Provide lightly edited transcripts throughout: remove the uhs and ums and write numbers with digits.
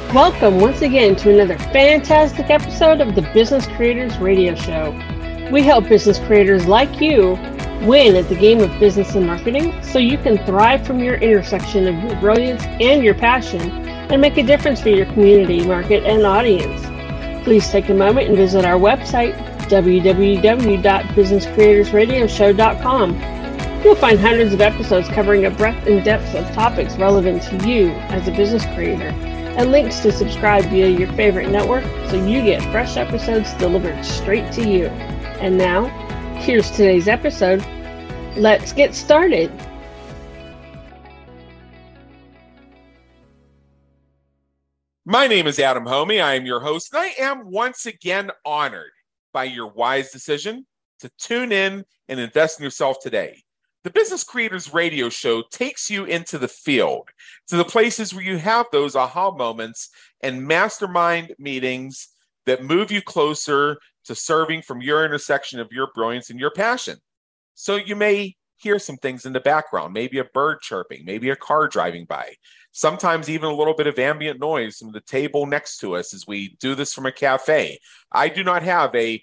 Welcome once again to another fantastic episode of the Business Creators Radio Show. We help business creators like you win at the game of business and marketing so you can thrive from your intersection of your brilliance and your passion and make a difference for your community, market, and audience. Please take a moment and visit our website, www.businesscreatorsradioshow.com. You'll find hundreds of episodes covering a breadth and depth of topics relevant to you as a business creator, and links to subscribe via your favorite network so you get fresh episodes delivered straight to you. And now, here's today's episode. Let's get started. My name is Adam Homey. I am your host, and I am once again honored by your wise decision to tune in and invest in yourself today. The Business Creators Radio Show takes you into the field, to the places where you have those aha moments and mastermind meetings that move you closer to serving from your intersection of your brilliance and your passion. So you may hear some things in the background, maybe a bird chirping, maybe a car driving by, sometimes even a little bit of ambient noise from the table next to us as we do this from a cafe. I do not have a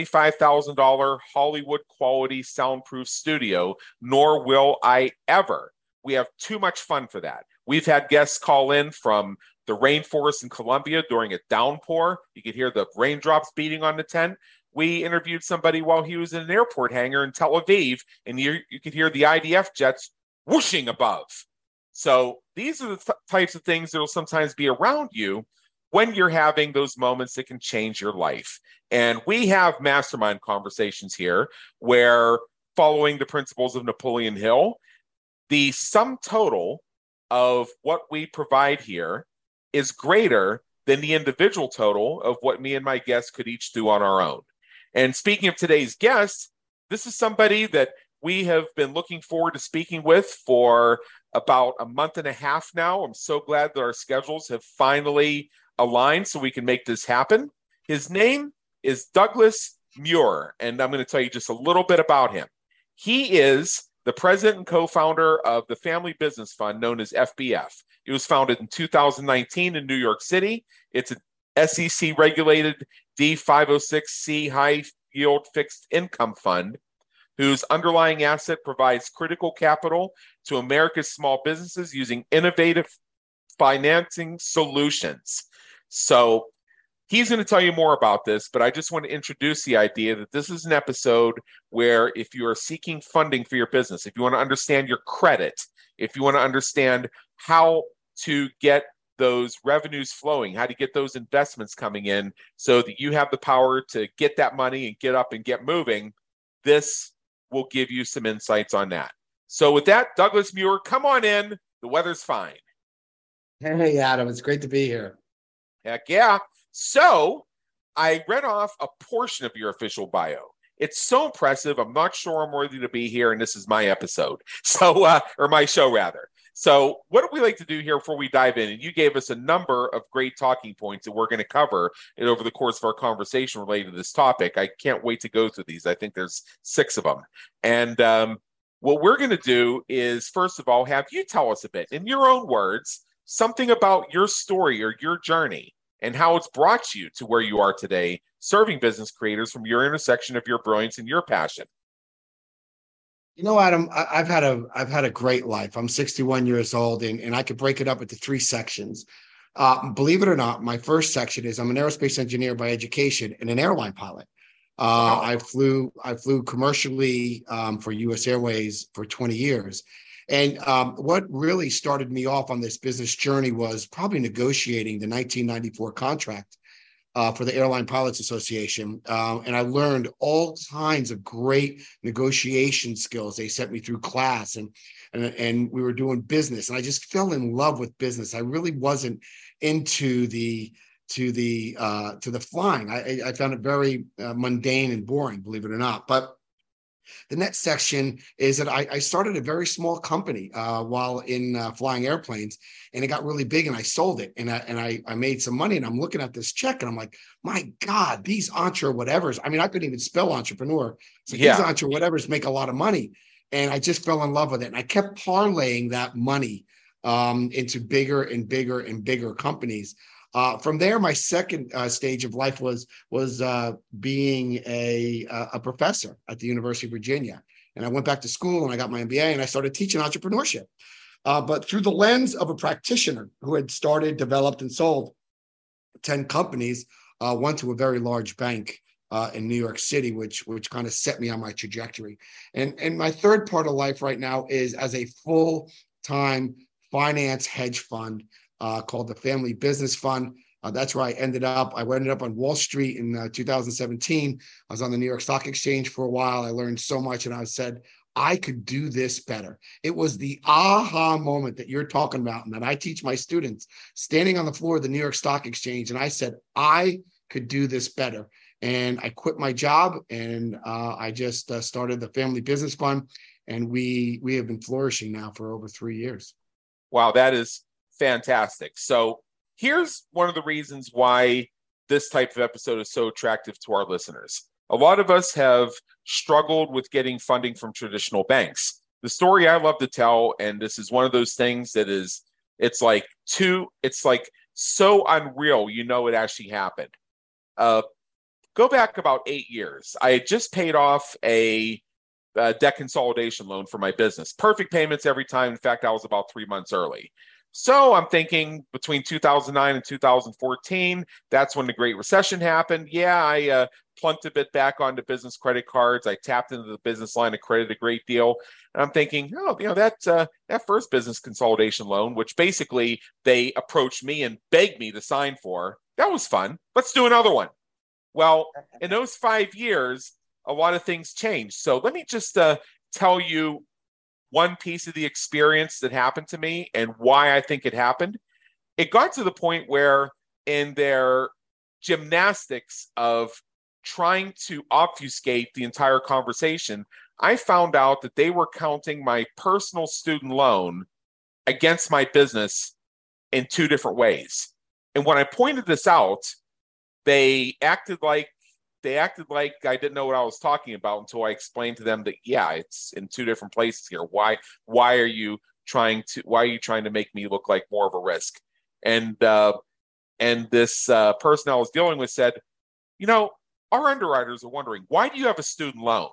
$25,000 Hollywood quality soundproof studio, nor will I ever. We have too much fun for that. We've had guests call in from the rainforest in Colombia during a downpour. You could hear the raindrops beating on the tent. We interviewed somebody while he was in an airport hangar in Tel Aviv, and you could hear the IDF jets whooshing above. So these are the types of things that will sometimes be around you when you're having those moments that can change your life. And we have mastermind conversations here where, following the principles of Napoleon Hill, the sum total of what we provide here is greater than the individual total of what me and my guests could each do on our own. And speaking of today's guest, this is somebody that we have been looking forward to speaking with for about a month and a half now. I'm so glad that our schedules have finally aligned so we can make this happen. His name is Douglas Muir, and I'm going to tell you just a little bit about him. He is the president and co-founder of the family business fund known as FBF. It was founded in 2019 in New York City. It's an SEC-regulated D506C high-yield fixed income fund whose underlying asset provides critical capital to America's small businesses using innovative financing solutions. So he's going to tell you more about this, but I just want to introduce the idea that this is an episode where if you are seeking funding for your business, if you want to understand your credit, if you want to understand how to get those revenues flowing, how to get those investments coming in so that you have the power to get that money and get up and get moving, this will give you some insights on that. So with that, Douglas Muir, come on in. The weather's fine. Hey, Adam. It's great to be here. Heck yeah. So I read off a portion of your official bio. It's so impressive. I'm not sure I'm worthy to be here, and this is my episode. So, or my show rather. So what do we like to do here before we dive in? And you gave us a number of great talking points that we're going to cover over the course of our conversation related to this topic. I can't wait to go through these. I think there's 6 of them. And what we're going to do is, first of all, have you tell us a bit, in your own words, something about your story or your journey and how it's brought you to where you are today, serving business creators from your intersection of your brilliance and your passion. You know, Adam, I've had a great life. I'm 61 years old, and I could break it up into 3 sections. Believe it or not, my first section is I'm an aerospace engineer by education and an airline pilot. Wow. I flew commercially for U.S. Airways for 20 years. And what really started me off on this business journey was probably negotiating the 1994 contract for the Airline Pilots Association. And I learned all kinds of great negotiation skills. They sent me through class and we were doing business. And I just fell in love with business. I really wasn't into the flying. I found it very mundane and boring, believe it or not. But the next section is that I started a very small company while in flying airplanes, and it got really big, and I sold it, and I made some money, and I'm looking at this check, and I'm like, my God, these whatevers. I mean, I couldn't even spell entrepreneur. So these whatevers make a lot of money, and I just fell in love with it, and I kept parlaying that money into bigger and bigger and bigger companies. From there, my second stage of life was being a professor at the University of Virginia. And I went back to school and I got my MBA and I started teaching entrepreneurship. But through the lens of a practitioner who had started, developed, and sold 10 companies, went to a very large bank in New York City, which kind of set me on my trajectory. And my third part of life right now is as a full-time finance hedge fund called the Family Business Fund. That's where I ended up. I ended up on Wall Street in 2017. I was on the New York Stock Exchange for a while. I learned so much, and I said, I could do this better. It was the aha moment that you're talking about, and that I teach my students, standing on the floor of the New York Stock Exchange, and I said, I could do this better. And I quit my job, and I just started the Family Business Fund, and we have been flourishing now for over 3 years. Wow, that is fantastic. So here's one of the reasons why this type of episode is so attractive to our listeners. A lot of us have struggled with getting funding from traditional banks. The story I love to tell, and this is one of those things that is, it's like so unreal, it actually happened. Go back about 8 years. I had just paid off a debt consolidation loan for my business. Perfect payments every time. In fact, I was about 3 months early. So I'm thinking between 2009 and 2014, that's when the Great Recession happened. Yeah, I plunked a bit back onto business credit cards. I tapped into the business line of credit a great deal. And I'm thinking, that first business consolidation loan, which basically they approached me and begged me to sign for, that was fun. Let's do another one. Well, in those 5 years, a lot of things changed. So let me just tell you one piece of the experience that happened to me and why I think it happened. It got to the point where in their gymnastics of trying to obfuscate the entire conversation, I found out that they were counting my personal student loan against my business in two different ways. And when I pointed this out, they acted like I didn't know what I was talking about until I explained to them that, yeah, it's in two different places here. Why are you trying to make me look like more of a risk? And this person I was dealing with said, our underwriters are wondering, why do you have a student loan?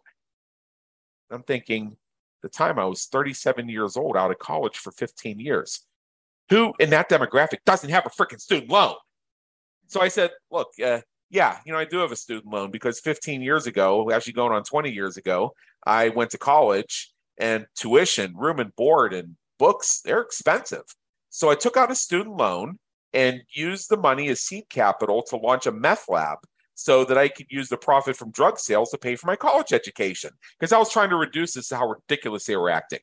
I'm thinking, the time I was 37 years old, out of college for 15 years. Who in that demographic doesn't have a freaking student loan? So I said, look, I do have a student loan because 15 years ago, actually going on 20 years ago, I went to college and tuition, room and board, and books, they're expensive. So I took out a student loan and used the money as seed capital to launch a meth lab so that I could use the profit from drug sales to pay for my college education, because I was trying to reduce this to how ridiculous they were acting.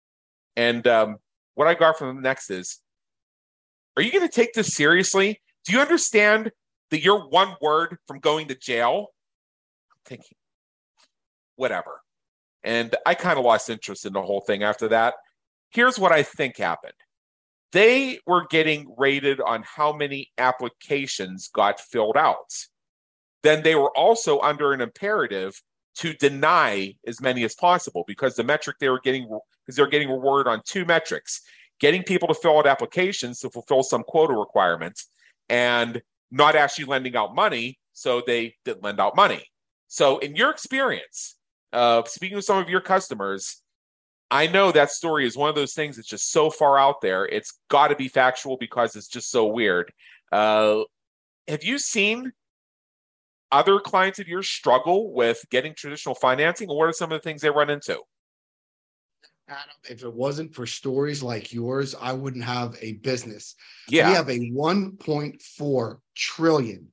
And what I got from them next is, are you going to take this seriously? Do you understand that you're one word from going to jail? I'm thinking, whatever. And I kind of lost interest in the whole thing after that. Here's what I think happened. They were getting rated on how many applications got filled out. Then they were also under an imperative to deny as many as possible, because the metric they were getting, because they're getting rewarded on two metrics: getting people to fill out applications to fulfill some quota requirements, and not actually lending out money, so they didn't lend out money. So in your experience, speaking with some of your customers, I know that story is one of those things that's just so far out there. It's got to be factual because it's just so weird. Have you seen other clients of yours struggle with getting traditional financing, or what are some of the things they run into? Adam, if it wasn't for stories like yours, I wouldn't have a business. Yeah. We have a $1.4 trillion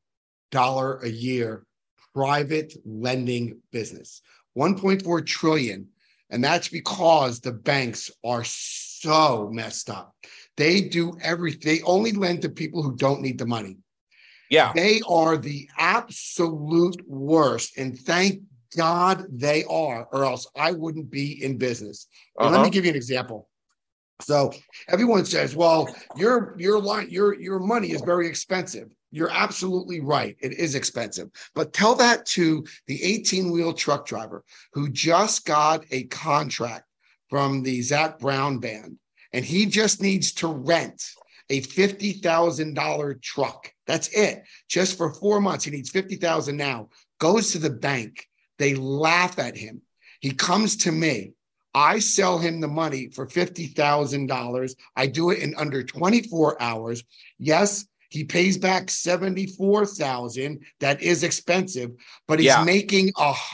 a year private lending business. 1.4 trillion. And that's because the banks are so messed up. They do everything. They only lend to people who don't need the money. Yeah. They are the absolute worst. And thank God they are, or else I wouldn't be in business. And let me give you an example. So everyone says, well, your money is very expensive. You're absolutely right. It is expensive. But tell that to the 18-wheel truck driver who just got a contract from the Zac Brown band, and he just needs to rent a $50,000 truck. That's it. Just for 4 months. He needs $50,000 now. Goes to the bank. They laugh at him. He comes to me. I sell him the money for $50,000. I do it in under 24 hours. Yes, he pays back $74,000. That is expensive, but he's making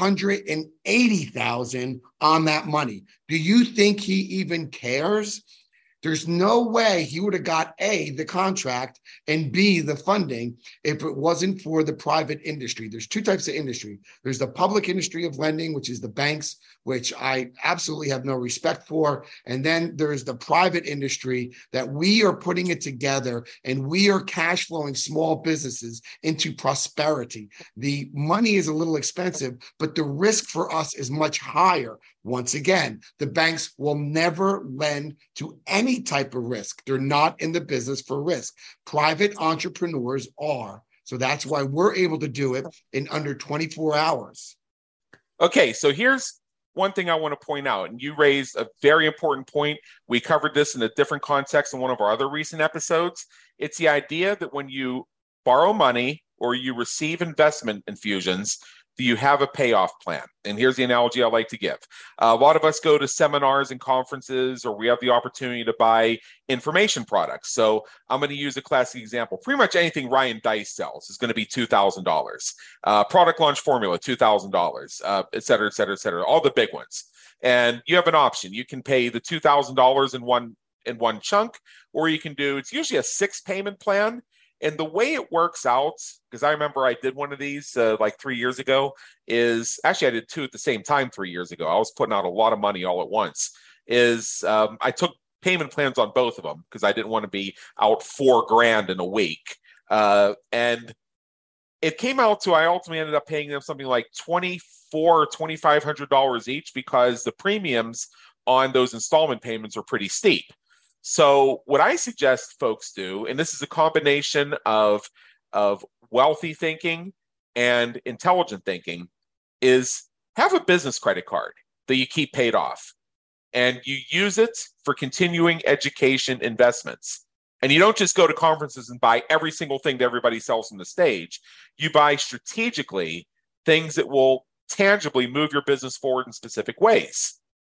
$180,000 on that money. Do you think he even cares? There's no way he would have got A, the contract, and B, the funding if it wasn't for the private industry. There's two types of industry. There's the public industry of lending, which is the banks, which I absolutely have no respect for. And then there's the private industry that we are putting it together and we are cash flowing small businesses into prosperity. The money is a little expensive, but the risk for us is much higher. Once again, the banks will never lend to any type of risk. They're not in the business for risk. Private entrepreneurs are. So that's why we're able to do it in under 24 hours. Okay, so here's one thing I want to point out, and you raised a very important point. We covered this in a different context in one of our other recent episodes. It's the idea that when you borrow money or you receive investment infusions, do you have a payoff plan? And here's the analogy I like to give. A lot of us go to seminars and conferences, or we have the opportunity to buy information products. So I'm going to use a classic example. Pretty much anything Ryan Deiss sells is going to be $2,000. Product launch formula, $2,000, et cetera, et cetera, et cetera, all the big ones. And you have an option. You can pay the $2,000 in one chunk, or you can do, it's usually a 6-payment plan. And the way it works out, because I remember I did one of these like 3 years ago, is actually I did 2 at the same time 3 years ago. I was putting out a lot of money all at once. I took payment plans on both of them because I didn't want to be out $4,000 in a week. And it came out to, I ultimately ended up paying them something like $2,400 or $2,500 each because the premiums on those installment payments are pretty steep. So what I suggest folks do, and this is a combination of wealthy thinking and intelligent thinking, is have a business credit card that you keep paid off. And you use it for continuing education investments. And you don't just go to conferences and buy every single thing that everybody sells on the stage. You buy strategically things that will tangibly move your business forward in specific ways.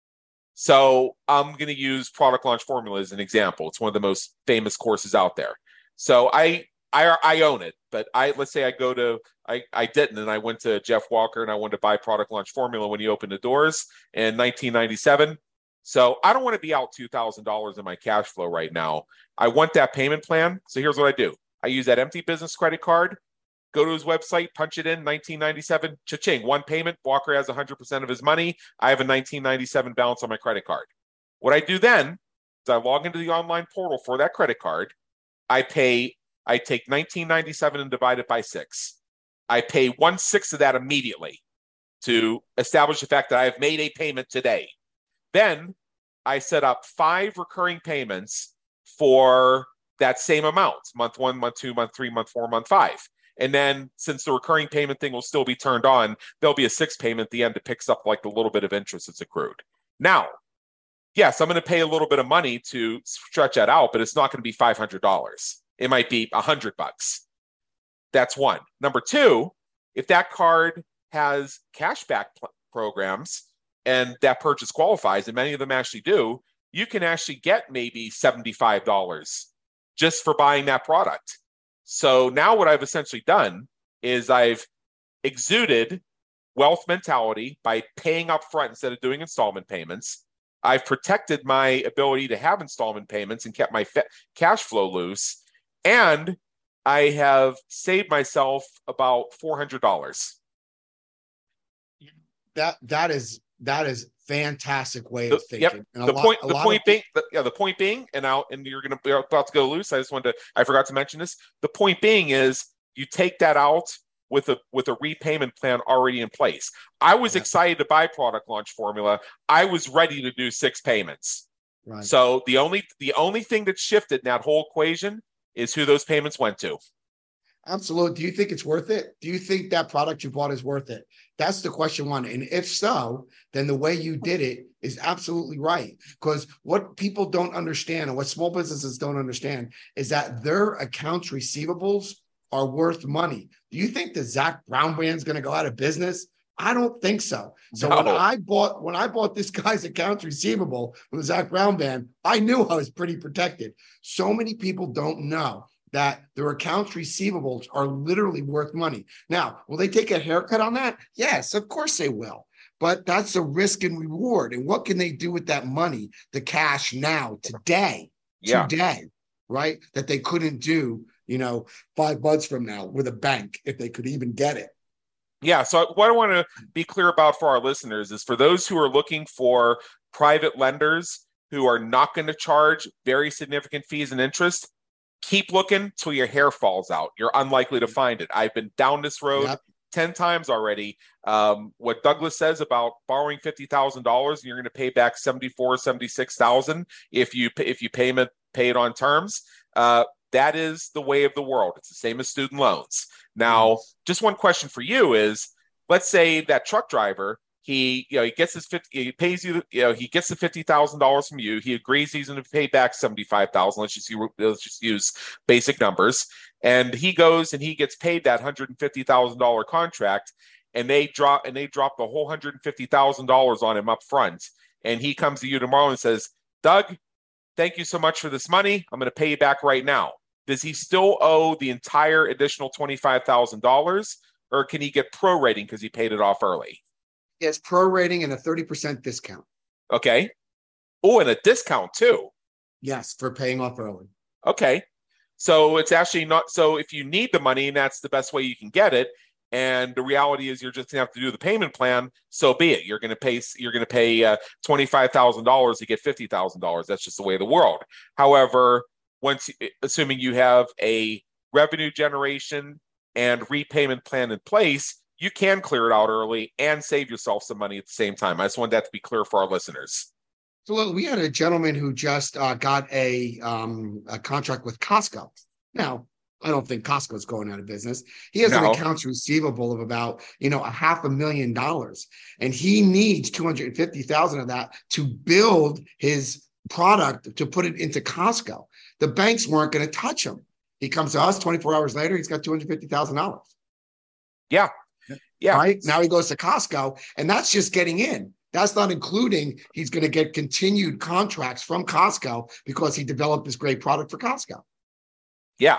So I'm going to use Product Launch Formula as an example. It's one of the most famous courses out there. So I own it, but let's say I didn't, and I went to Jeff Walker and I wanted to buy Product Launch Formula when he opened the doors in 1997. So I don't want to be out $2,000 in my cash flow right now. I want that payment plan. So here's what I do. I use that empty business credit card, go to his website, punch it in, 1997, cha-ching, one payment. Walker has 100% of his money. I have a 1997 balance on my credit card. What I do then is I log into the online portal for that credit card. I take 1997 and divide it by 6. I pay 1/6 of that immediately to establish the fact that I have made a payment today. Then I set up 5 recurring payments for that same amount, month 1, month 2, month 3, month 4, month 5. And then since the recurring payment thing will still be turned on, there'll be a 6th payment at the end that picks up like the little bit of interest that's accrued. Now, yes, I'm going to pay a little bit of money to stretch that out, but it's not going to be $500. It might be $100. That's one. Number 2, if that card has cashback programs and that purchase qualifies, and many of them actually do, you can actually get maybe $75 just for buying that product. So now what I've essentially done is I've exuded wealth mentality by paying up front instead of doing installment payments. I've protected my ability to have installment payments and kept my cash flow loose. And I have saved myself about $400. That is fantastic way of thinking. Yep. The point being, and you're going to be about to go loose. I forgot to mention this. The point being is you take that out with a repayment plan already in place. I was excited to buy Product Launch Formula. I was ready to do 6 payments. Right. So the only thing that shifted in that whole equation is who those payments went to. Absolutely. Do you think it's worth it? Do you think that product you bought is worth it? That's the question one. And if so, then the way you did it is absolutely right. Because what people don't understand and what small businesses don't understand is that their accounts receivables are worth money. Do you think the Zach Brown brand's going to go out of business? I don't think so. So No. when I bought this guy's accounts receivable from the Zach Brown band, I knew I was pretty protected. So many people don't know that their accounts receivables are literally worth money. Now, will they take a haircut on that? Yes, of course they will. But that's a risk and reward. And what can they do with that money, the cash now, today, right? That they couldn't do, 5 months from now with a bank if they could even get it. Yeah. So what I want to be clear about for our listeners is for those who are looking for private lenders who are not going to charge very significant fees and interest, keep looking till your hair falls out. You're unlikely to find it. I've been down this road 10 times already. What Douglas says about borrowing $50,000 and you're going to pay back $76,000 if you pay it on terms. That is the way of the world. It's the same as student loans. Now, just one question for you is, let's say that truck driver, he gets he pays you, he gets the $50,000 from you. He agrees he's going to pay back $75,000. Let's just use basic numbers. And he goes and he gets paid that $150,000 contract, and they drop the whole $150,000 on him up front. And he comes to you tomorrow and says, Doug, thank you so much for this money. I'm going to pay you back right now. Does he still owe the entire additional $25,000, or can he get prorating because he paid it off early? Yes, prorating and a 30% discount. Okay. Oh, and a discount too. Yes, for paying off early. Okay. So it's actually not, so if you need the money and that's the best way you can get it, and the reality is you're just gonna have to do the payment plan, so be it. You're gonna pay $25,000 to get $50,000. That's just the way of the world. However, assuming you have a revenue generation and repayment plan in place, you can clear it out early and save yourself some money at the same time. I just wanted that to be clear for our listeners. So we had a gentleman who just got a contract with Costco. Now, I don't think Costco's going out of business. He has an accounts receivable of about, $500,000, and he needs $250,000 of that to build his product to put it into Costco. The banks weren't going to touch him. He comes to us 24 hours later, he's got $250,000. Yeah. Yeah. Right now he goes to Costco, and that's just getting in. That's not including he's going to get continued contracts from Costco because he developed this great product for Costco. Yeah,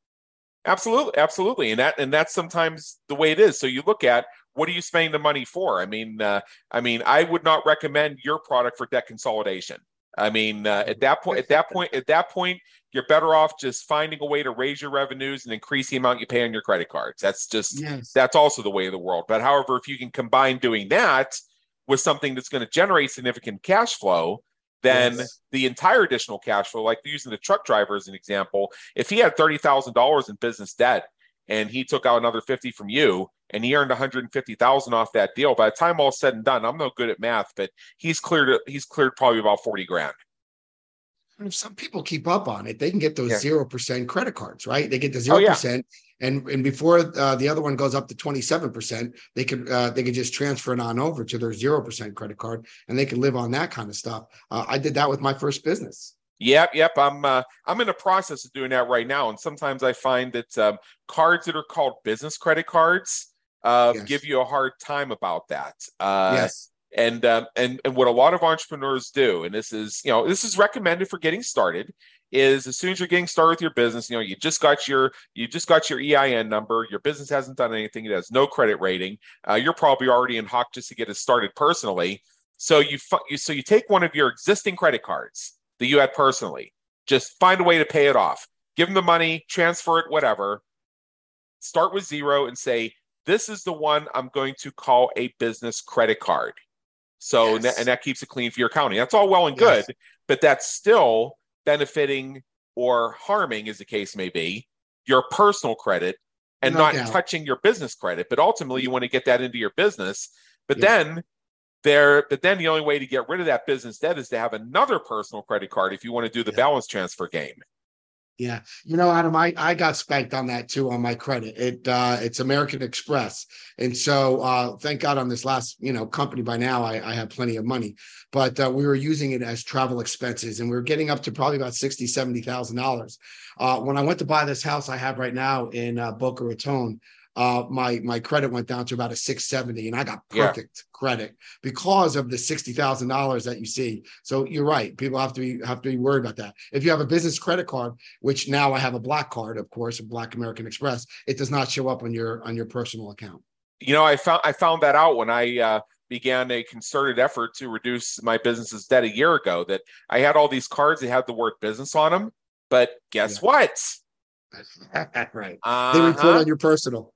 absolutely. And that's sometimes the way it is. So you look at, what are you spending the money for? I mean, I would not recommend your product for debt consolidation. I mean, at that point, you're better off just finding a way to raise your revenues and increase the amount you pay on your credit cards. That's also the way of the world. But however, if you can combine doing that with something that's going to generate significant cash flow, then the entire additional cash flow, like using the truck driver as an example, if he had $30,000 in business debt and he took out another $50,000 from you and he earned $150,000 off that deal, by the time all said and done, I'm no good at math, but he's cleared probably about $40,000. And if some people keep up on it, they can get those 0% credit cards, right? They get the 0%, and before the other one goes up to 27%, they could just transfer it on over to their 0% credit card, and they can live on that kind of stuff. I did that with my first business. Yep. I'm in the process of doing that right now, and sometimes I find that cards that are called business credit cards give you a hard time about that. And what a lot of entrepreneurs do, and this is recommended for getting started, is as soon as you're getting started with your business, you just got your EIN number, your business hasn't done anything, it has no credit rating, you're probably already in hock just to get it started personally. So you take one of your existing credit cards that you had personally, just find a way to pay it off, give them the money, transfer it, whatever. Start with 0 and say, this is the one I'm going to call a business credit card. So, and that keeps it clean for your accounting. That's all well and good, but that's still benefiting or harming, as the case may be, your personal credit and not touching your business credit. But ultimately, you want to get that into your business. But then the only way to get rid of that business debt is to have another personal credit card if you want to do the balance transfer game. Yeah. You know, Adam, I got spanked on that too on my credit. It's American Express. And so thank God on this last, company by now I have plenty of money. But we were using it as travel expenses and we were getting up to probably about $60,000, $70,000. When I went to buy this house I have right now in Boca Raton, my credit went down to about a 670 and I got perfect credit because of the $60,000 that you see. So you're right. People have to be worried about that. If you have a business credit card, which now I have a black card, of course, a Black American Express, it does not show up on your personal account. I found that out when I began a concerted effort to reduce my business's debt a year ago, that I had all these cards that had the word business on them, but guess what? Right. They report on your personal.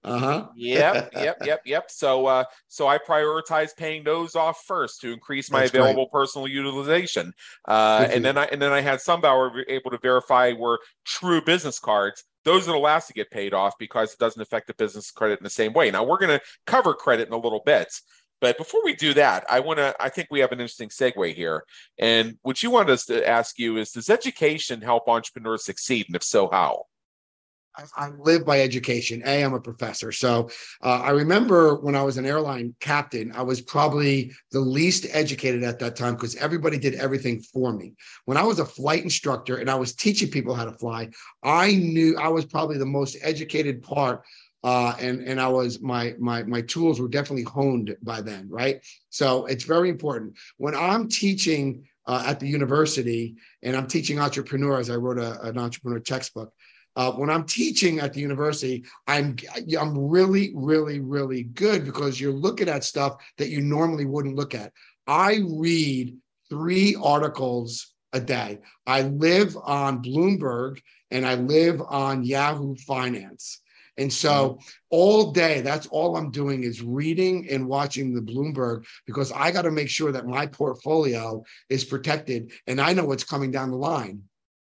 Yep. So I prioritize paying those off first to increase my available personal utilization. And then I had some that were able to verify were true business cards. Those are the last to get paid off because it doesn't affect the business credit in the same way. Now we're going to cover credit in a little bit. But before we do that, I think we have an interesting segue here. And what you wanted us to ask you is, does education help entrepreneurs succeed? And if so, how? I live by education. I'm a professor. So I remember when I was an airline captain, I was probably the least educated at that time because everybody did everything for me. When I was a flight instructor and I was teaching people how to fly, I knew I was probably the most educated part. And I was my tools were definitely honed by then, right? So it's very important. When I'm teaching at the university and I'm teaching entrepreneurs, I wrote an entrepreneur textbook. When I'm teaching at the university, I'm really, really, really good because you're looking at stuff that you normally wouldn't look at. I read 3 articles a day. I live on Bloomberg and I live on Yahoo Finance. And so all day, that's all I'm doing is reading and watching the Bloomberg because I got to make sure that my portfolio is protected and I know what's coming down the line.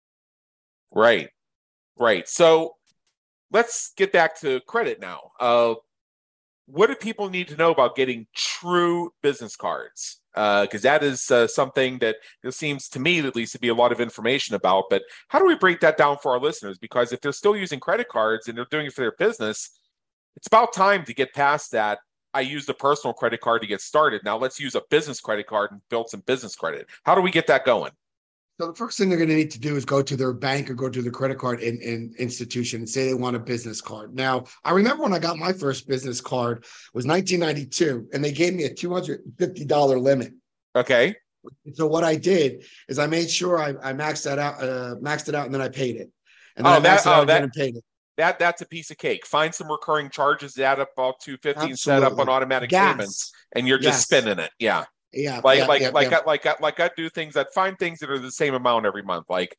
Right. So let's get back to credit now. What do people need to know about getting true business cards? Because that is something that there seems to me at least to be a lot of information about. But how do we break that down for our listeners? Because if they're still using credit cards and they're doing it for their business, it's about time to get past that. I used a personal credit card to get started. Now let's use a business credit card and build some business credit. How do we get that going? So the first thing they're going to need to do is go to their bank or go to the credit card institution and say they want a business card. Now, I remember when I got my first business card was 1992, and they gave me a $250 limit. Okay. So what I did is I made sure I maxed it out, and then I paid it. And then I maxed it out again and paid it. That's a piece of cake. Find some recurring charges that add up about $250 and set up on automatic payments, and you're just spending it. Yeah. Yeah, I do things that find things that are the same amount every month, like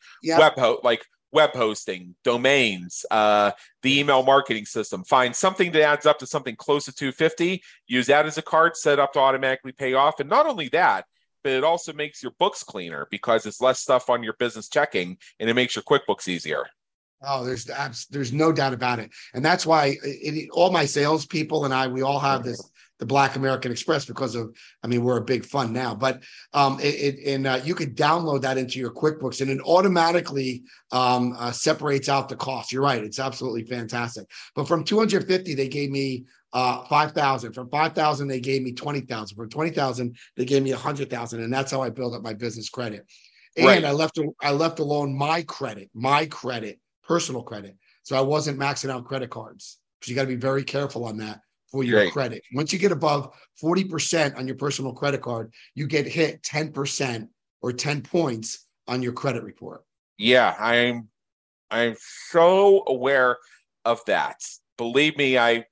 web hosting, domains, the email marketing system. Find something that adds up to something close to $250. Use that as a card set up to automatically pay off, and not only that, but it also makes your books cleaner because it's less stuff on your business checking, and it makes your QuickBooks easier. Oh, there's no doubt about it, and that's why all my salespeople and we all have the Black American Express because we're a big fund now, but you could download that into your QuickBooks and it automatically separates out the cost. You're right. It's absolutely fantastic. But from 250, they gave me 5,000. From 5,000, they gave me 20,000. From 20,000, they gave me 100,000. And that's how I built up my business credit. And I left alone my credit, personal credit. So I wasn't maxing out credit cards because you got to be very careful on that. For your credit. Once you get above 40% on your personal credit card, you get hit 10% or 10 points on your credit report. Yeah, I'm so aware of that. Believe me, I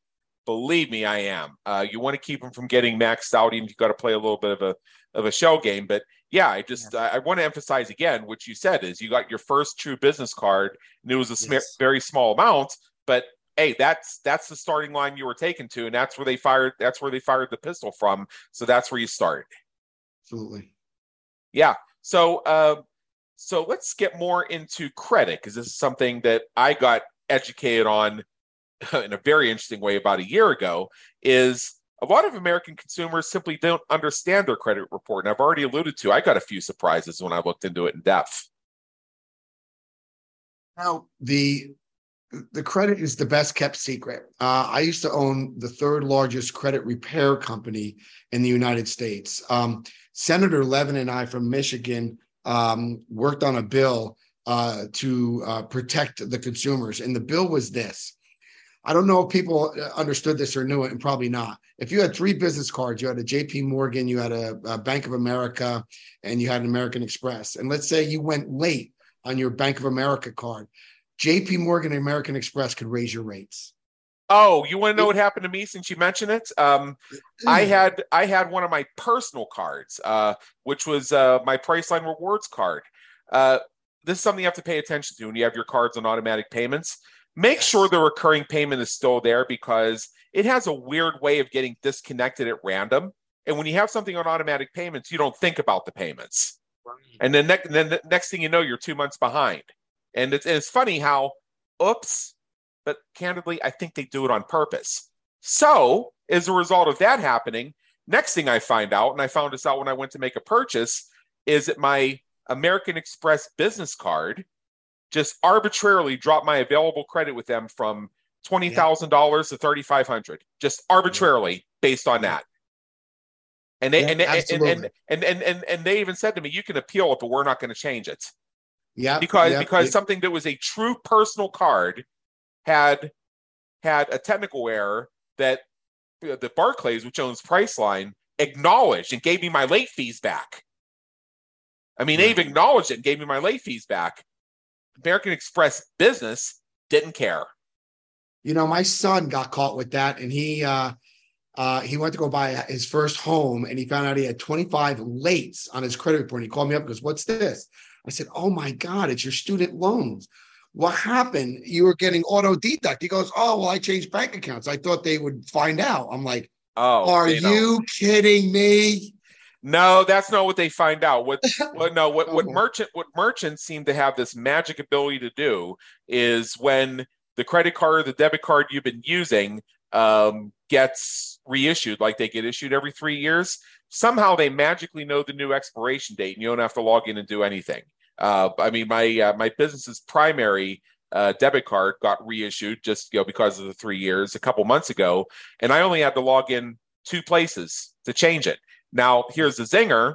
am. You want to keep them from getting maxed out, and you've got to play a little bit of a shell game. But yeah, I want to emphasize again what you said is you got your first true business card, and it was a very small amount, but hey, that's the starting line you were taken to, and that's where they fired the pistol from. So that's where you start. Absolutely. Yeah. So let's get more into credit, because this is something that I got educated on in a very interesting way about a year ago. Is a lot of American consumers simply don't understand their credit report, and I've already alluded to I got a few surprises when I looked into it in depth. Now, the credit is the best kept secret. I used to own the third largest credit repair company in the United States. Senator Levin and I from Michigan worked on a bill to protect the consumers. And the bill was this. I don't know if people understood this or knew it, and probably not. If you had 3 business cards, you had a JP Morgan, you had a Bank of America, and you had an American Express. And let's say you went late on your Bank of America card. JP Morgan and American Express could raise your rates. Oh, you want to know what happened to me since you mentioned it? I had one of my personal cards, which was my Priceline Rewards card. This is something you have to pay attention to when you have your cards on automatic payments. Make sure the recurring payment is still there, because it has a weird way of getting disconnected at random. And when you have something on automatic payments, you don't think about the payments. Right. And then the next thing you know, you're 2 months behind. And it's funny how, oops, but candidly, I think they do it on purpose. So as a result of that happening, next thing I find out, and I found this out when I went to make a purchase, is that my American Express business card just arbitrarily dropped my available credit with them from $20,000 to $3,500, just arbitrarily based on that. And they and they even said to me, "You can appeal it, but we're not going to change it." Yeah, because something that was a true personal card had a technical error that the Barclays, which owns Priceline, acknowledged and gave me my late fees back. I mean, they've acknowledged it and gave me my late fees back. American Express business didn't care. You know, my son got caught with that, and he went to go buy his first home, and he found out he had 25 lates on his credit report. And he called me up and goes, "What's this?" I said, "Oh my God, it's your student loans. What happened? You were getting auto deduct." He goes, "Oh, well, I changed bank accounts. I thought they would find out." I'm like, "Oh, are you kidding me?" No, that's not what they find out. What merchants seem to have this magic ability to do is when the credit card or the debit card you've been using gets reissued, like they get issued every 3 years, somehow they magically know the new expiration date, and you don't have to log in and do anything. I mean, my business's primary debit card got reissued just because of the 3 years a couple months ago, and I only had to log in 2 places to change it. Now, here's the zinger.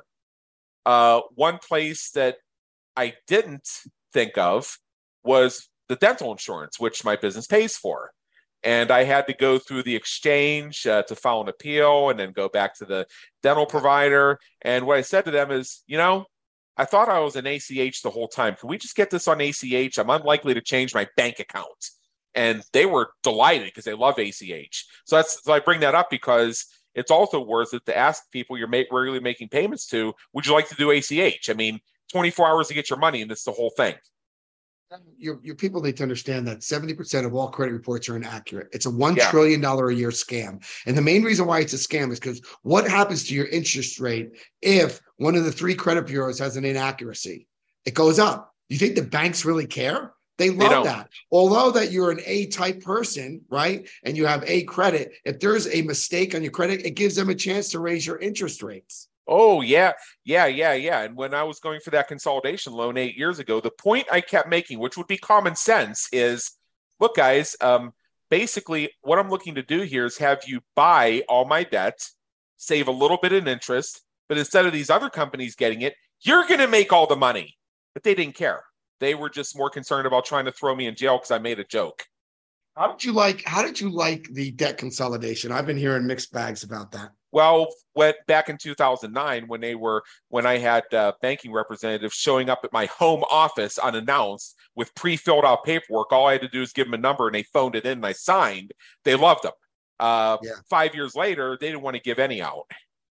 One place that I didn't think of was the dental insurance, which my business pays for. And I had to go through the exchange to file an appeal and then go back to the dental provider. And what I said to them is, I thought I was an ACH the whole time. Can we just get this on ACH? I'm unlikely to change my bank account. And they were delighted because they love ACH. So I bring that up because it's also worth it to ask people you're regularly making payments to, would you like to do ACH? I mean, 24 hours to get your money, and that's the whole thing. Your people need to understand that 70% of all credit reports are inaccurate. It's a $1 trillion a year scam. And the main reason why it's a scam is because what happens to your interest rate if one of the 3 credit bureaus has an inaccuracy? It goes up. You think the banks really care? They love that. Although that you're an A-type person, right, and you have A credit, if there's a mistake on your credit, it gives them a chance to raise your interest rates. Oh, yeah. And when I was going for that consolidation loan 8 years ago, the point I kept making, which would be common sense, is, look, guys, basically what I'm looking to do here is have you buy all my debt, save a little bit in interest, but instead of these other companies getting it, you're going to make all the money. But they didn't care. They were just more concerned about trying to throw me in jail because I made a joke. How did you like the debt consolidation? I've been hearing mixed bags about that. Well, back in 2009, when I had banking representatives showing up at my home office unannounced with pre-filled out paperwork, all I had to do is give them a number and they phoned it in and I signed. They loved them. 5 years later, they didn't want to give any out.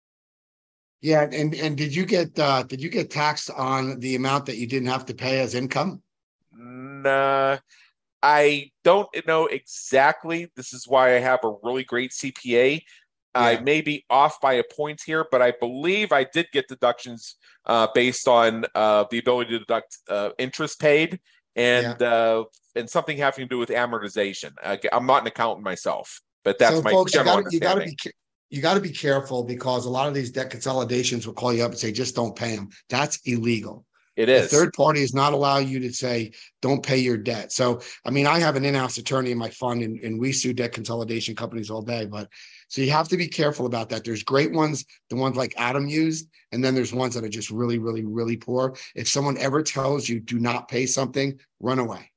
Yeah, and did you get taxed on the amount that you didn't have to pay as income? Nah, I don't know exactly. This is why I have a really great CPA. I may be off by a point here, but I believe I did get deductions based on the ability to deduct interest paid and something having to do with amortization. I'm not an accountant myself, but that's my general understanding. You got to be careful because a lot of these debt consolidations will call you up and say, just don't pay them. That's illegal. It The is. third party is not allow you to say, don't pay your debt. So, I mean, I have an in-house attorney in my fund, and we sue debt consolidation companies all day. But so you have to be careful about that. There's great ones, the ones like Adam used, and then there's ones that are just really, really, really poor. If someone ever tells you do not pay something, run away.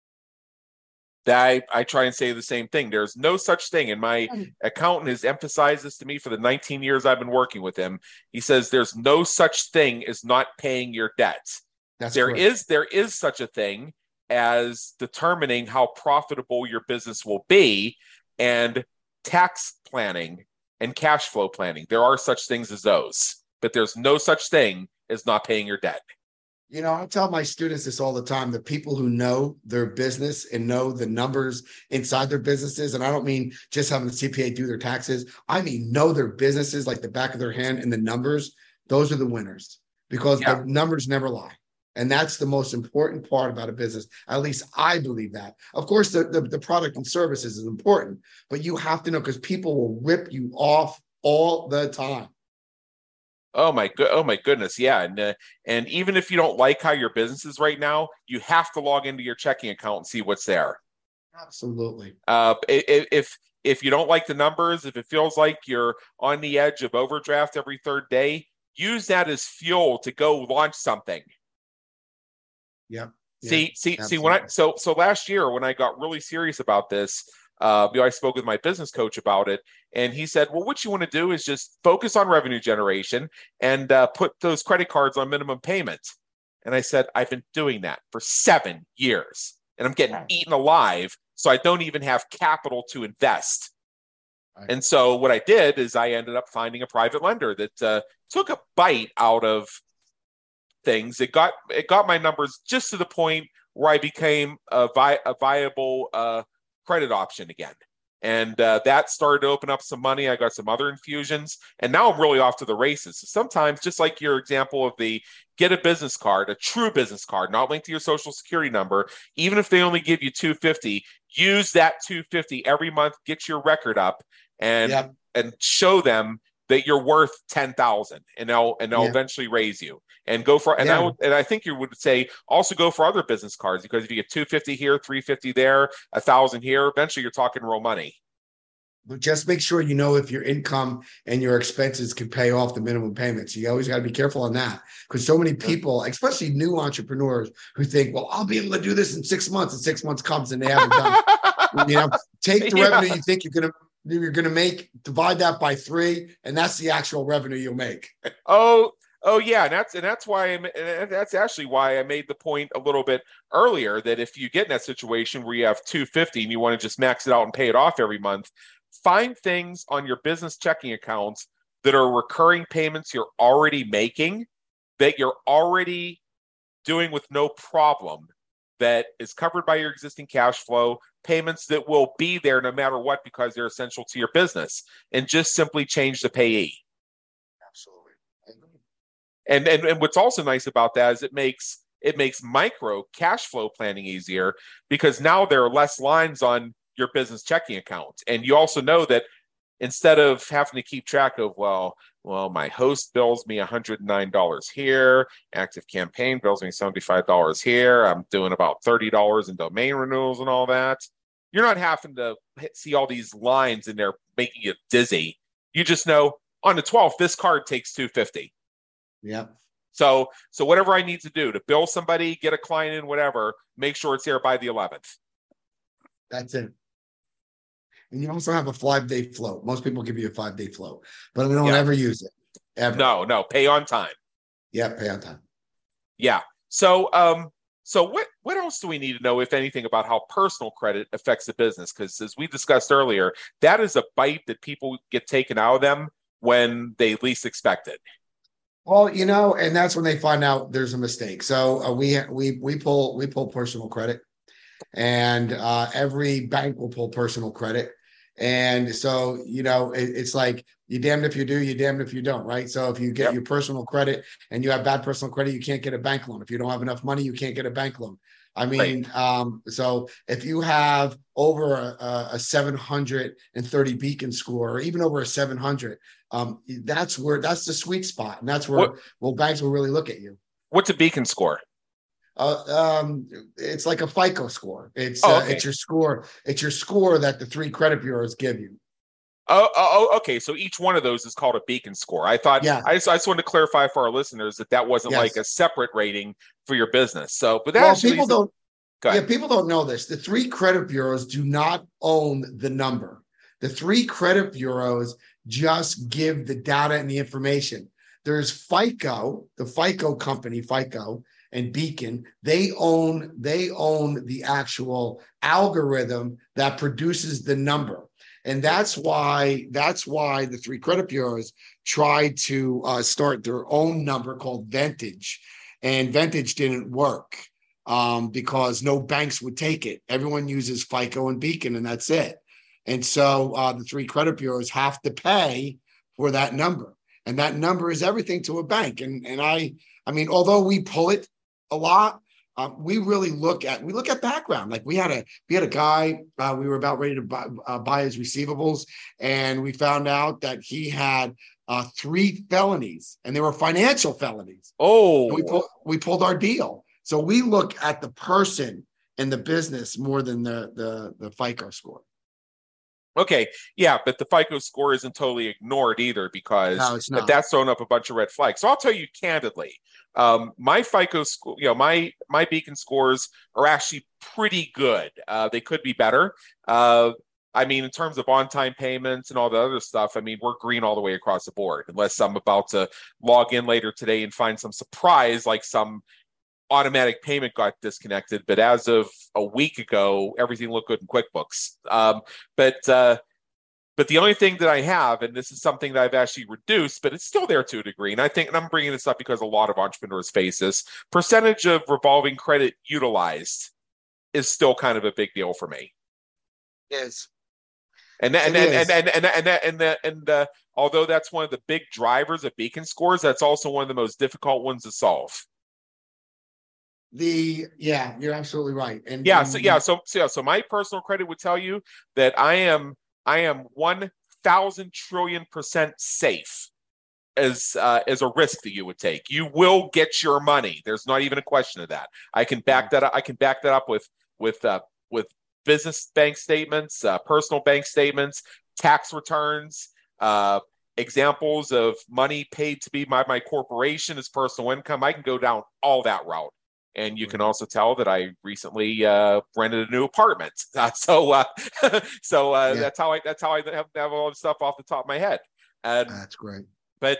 I try and say the same thing. There's no such thing. And my accountant has emphasized this to me for the 19 years I've been working with him. He says there's no such thing as not paying your debts. There is such a thing as determining how profitable your business will be, and tax planning and cash flow planning. There are such things as those, but there's no such thing as not paying your debt. You know, I tell my students this all the time, the people who know their business and know the numbers inside their businesses, and I don't mean just having the CPA do their taxes, I mean know their businesses like the back of their hand and the numbers, those are the winners, because the numbers never lie. And that's the most important part about a business. At least I believe that. Of course, the product and services is important, but you have to know, because people will rip you off all the time. Oh my goodness, yeah, and even if you don't like how your business is right now, you have to log into your checking account and see what's there. Absolutely. If you don't like the numbers, if it feels like you're on the edge of overdraft every third day, use that as fuel to go launch something. Yeah. See, when so last year when I got really serious about this, I spoke with my business coach about it, and he said, well, what you want to do is just focus on revenue generation and put those credit cards on minimum payments. And I said, I've been doing that for 7 years, and I'm getting eaten alive, so I don't even have capital to invest. Right. And so what I did is I ended up finding a private lender that took a bite out of things. It got my numbers just to the point where I became a viable credit option again. And that started to open up some money. I got some other infusions, and now I'm really off to the races. So sometimes, just like your example of the get a business card, a true business card, not linked to your social security number, even if they only give you $250, use that $250 every month, get your record up, and show them that you're worth $10,000, and they'll eventually raise you. And go for I think you would say also go for other business cards, because if you get $250 here, $350 there, $1,000 here, eventually you're talking real money. But just make sure you know if your income and your expenses can pay off the minimum payments. You always got to be careful on that, because so many people, especially new entrepreneurs, who think, well, I'll be able to do this in 6 months, and 6 months comes and they haven't done it. Take the revenue you think you're gonna make, divide that by 3, and that's the actual revenue you'll make. Oh yeah, and that's why that's actually why I made the point a little bit earlier that if you get in that situation where you have $250 and you want to just max it out and pay it off every month, find things on your business checking accounts that are recurring payments you're already making, that you're already doing with no problem, that is covered by your existing cash flow, payments that will be there no matter what because they're essential to your business, and just simply change the payee. Absolutely. And what's also nice about that is it makes micro cash flow planning easier, because now there are less lines on your business checking account. And you also know that instead of having to keep track of, well, my host bills me $109 here, Active Campaign bills me $75 here, I'm doing about $30 in domain renewals and all that. You're not having to see all these lines in there making you dizzy. You just know on the 12th, this card takes $250. Yeah. So whatever I need to do to bill somebody, get a client in, whatever, make sure it's there by the 11th. That's it. And you also have a 5-day float. Most people give you a 5-day float, but I don't ever use it. Ever. No, pay on time. Yeah, pay on time. Yeah. So what else do we need to know, if anything, about how personal credit affects the business? Because as we discussed earlier, that is a bite that people get taken out of them when they least expect it. Well, and that's when they find out there's a mistake. So we pull personal credit, and every bank will pull personal credit. And so, it's like you're damned if you do, you're damned if you don't, right? So if you get your personal credit and you have bad personal credit, you can't get a bank loan. If you don't have enough money, you can't get a bank loan. I mean, so if you have over a 730 Beacon score, or even over a 700, that's the sweet spot. And that's where banks will really look at you. What's a Beacon score? It's like a FICO score. It's Okay. it's your score. It's your score that the three credit bureaus give you. Okay. So each one of those is called a Beacon score. I thought Yeah. I just wanted to clarify for our listeners that wasn't Yes. like a separate rating for your business. So, but that Well, actually people don't. go ahead. Yeah, people don't know this. The three credit bureaus do not own the number. The three credit bureaus just give the data and the information. There's FICO, the FICO company, FICO and Beacon. They own the actual algorithm that produces the number. And that's why the three credit bureaus tried to start their own number called Vantage, and Vantage didn't work because no banks would take it. Everyone uses FICO and Beacon, and that's it. And so the three credit bureaus have to pay for that number, and that number is everything to a bank. And I mean, although we pull it a lot, we really look at background. Like we had a guy, we were about ready to buy his receivables, and we found out that he had 3 felonies, and they were financial felonies. Oh, And we pulled our deal. So we look at the person and the business more than the FICO score. okay. Yeah, but the FICO score isn't totally ignored either, because No, it's not. that's thrown up a bunch of red flags. So I'll tell you candidly, my FICO score, my Beacon scores are actually pretty good. They could be better. I mean, in terms of on-time payments and all the other stuff, I mean, we're green all the way across the board, unless I'm about to log in later today and find some surprise, like some automatic payment got disconnected. But as of a week ago, everything looked good in QuickBooks. But the only thing that I have, and this is something that I've actually reduced, but it's still there to a degree, and I'm bringing this up because a lot of entrepreneurs face this, percentage of revolving credit utilized is still kind of a big deal for me. Yes. And although that's one of the big drivers of Beacon scores, that's also one of the most difficult ones to solve. You're absolutely right. So my personal credit would tell you that I am 1,000 trillion% safe as a risk that you would take. You will get your money. There's not even a question of that. I can back that up. I can back that up with business bank statements, personal bank statements, tax returns, examples of money paid to be my corporation as personal income. I can go down all that route. And you can also tell that I recently rented a new apartment. So that's how I have all the stuff off the top of my head. That's great. But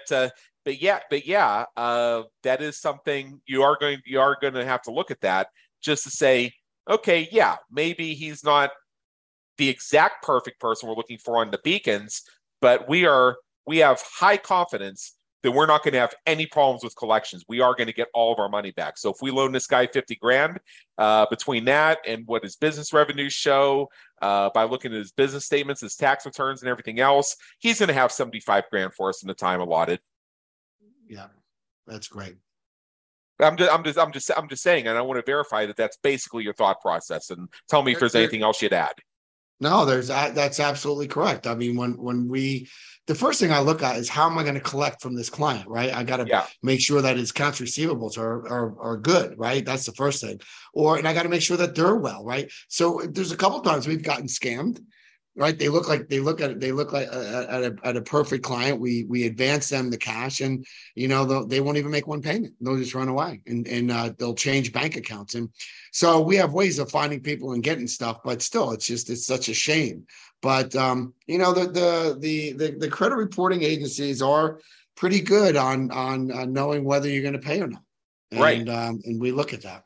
that is something you are going to have to look at that, just to say, okay, yeah, maybe he's not the exact perfect person we're looking for on the Beacons, but we have high confidence that we're not going to have any problems with collections. We are going to get all of our money back. So if we loan this guy $50,000, between that and what his business revenues show, by looking at his business statements, his tax returns, and everything else, he's going to have $75,000 for us in the time allotted. Yeah, that's great. I'm just saying, and I want to verify that that's basically your thought process. And tell me if there's anything else you'd add. No, that's absolutely correct. I mean, the first thing I look at is how am I going to collect from this client, right? I got to make sure that his accounts receivables are good, right? That's the first thing. And I got to make sure that they're well, right? So there's a couple of times we've gotten scammed, right? They look like at a perfect client. We advance them the cash, and they won't even make one payment. They'll just run away, and they'll change bank accounts. And so we have ways of finding people and getting stuff, but still, it's such a shame. But the credit reporting agencies are pretty good on knowing whether you're going to pay or not, right? And we look at that.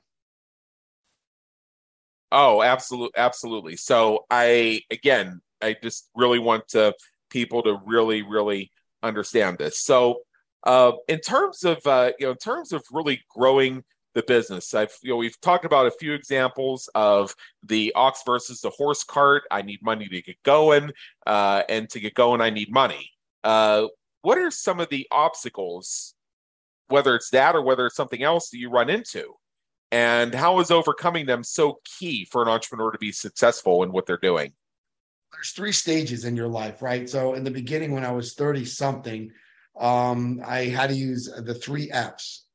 Oh, absolutely. So I just really want people to really, really understand this. So in terms of really growing the business, we've talked about a few examples of the ox versus the horse cart. I need money to get going, and to get going, I need money. What are some of the obstacles, whether it's that or whether it's something else, that you run into? And how is overcoming them so key for an entrepreneur to be successful in what they're doing? There's 3 stages in your life, right? So in the beginning, when I was 30 something, I had to use the 3 F's.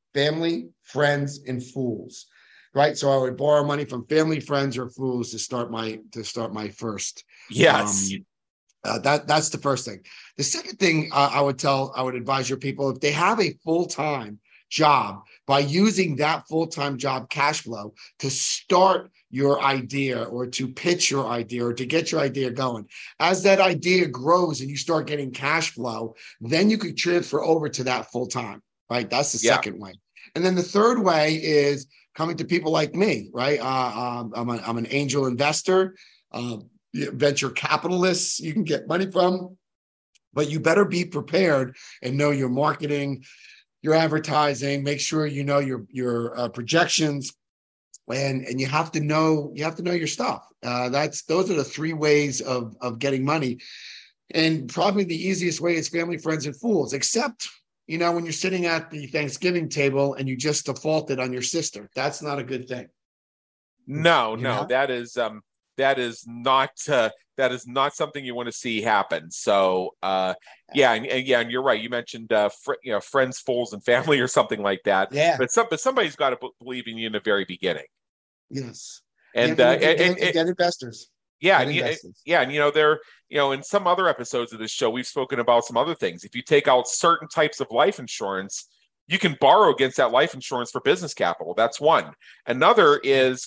family, friends, and fools. Right. So I would borrow money from family, friends, or fools to start my first. Yes. That's the first thing. The second thing I would advise your people, if they have a full-time job, by using that full-time job cash flow to start your idea or to pitch your idea or to get your idea going. As that idea grows and you start getting cash flow, then you could transfer over to that full-time, right? That's the second way. And then the third way is coming to people like me, right? I'm an angel investor, venture capitalists you can get money from, but you better be prepared and know your marketing, your advertising, make sure you know your projections, and you have to know your stuff. Those are the three ways of getting money. And probably the easiest way is family, friends, and fools, except when you're sitting at the Thanksgiving table and you just defaulted on your sister. That's not a good thing. No, that is not something you want to see happen. So, and you're right. You mentioned, friends, fools, and family, or something like that. Yeah. But somebody's got to believe in you in the very beginning. Yes. And get investors. Yeah, and there, in some other episodes of this show, we've spoken about some other things. If you take out certain types of life insurance, you can borrow against that life insurance for business capital. That's one. Another is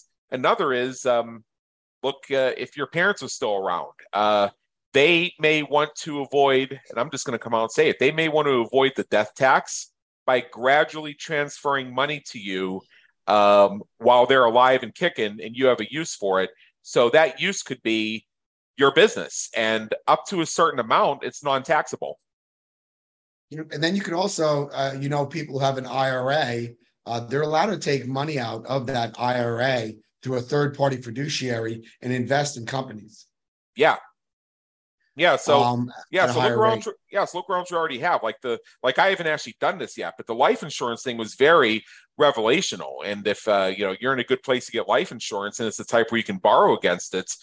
look, if your parents are still around, they may want to avoid, and I'm just going to come out and say it, they may want to avoid the death tax by gradually transferring money to you while they're alive and kicking, and you have a use for it. So that use could be your business, and up to a certain amount, it's non-taxable. And then you can also, people who have an IRA, they're allowed to take money out of that IRA through a third-party fiduciary and invest in companies. Yeah. So look around. Rate. Look around. You already have like I haven't actually done this yet, but the life insurance thing was very revelational. And if you're in a good place to get life insurance, and it's the type where you can borrow against it,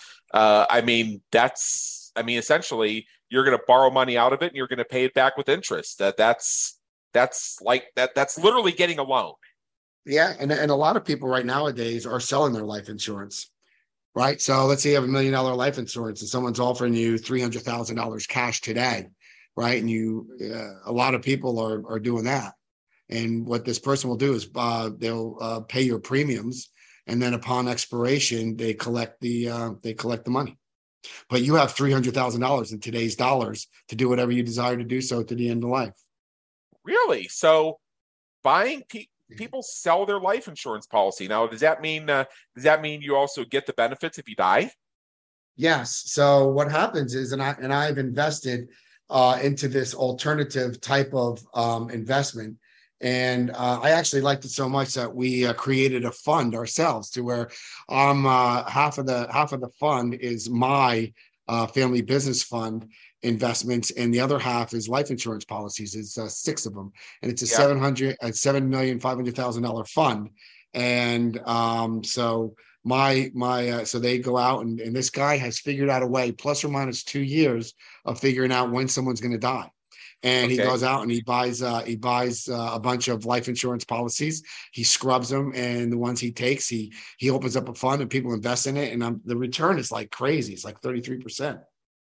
essentially you're going to borrow money out of it and you're going to pay it back with interest. That's literally getting a loan. Yeah, and a lot of people right nowadays are selling their life insurance. Right. So let's say you have $1 million life insurance and someone's offering you $300,000 cash today. Right. And a lot of people are doing that. And what this person will do is they'll pay your premiums. And then upon expiration, they collect the money. But you have $300,000 in today's dollars to do whatever you desire to do so to the end of life. Really? So buying people sell their life insurance policy. Now, does that mean you also get the benefits if you die? Yes. So what happens is, and I've invested into this alternative type of investment, and I actually liked it so much that we created a fund ourselves to where half of the fund is my family business fund investments, and the other half is life insurance policies. It's 6 of them, and it's a $7,500,000 fund. And so so they go out and this guy has figured out a way, plus or minus 2 years, of figuring out when someone's going to die. And he goes out and he buys a bunch of life insurance policies. He scrubs them, and the ones he takes, he opens up a fund and people invest in it. And the return is like crazy. It's like 33%.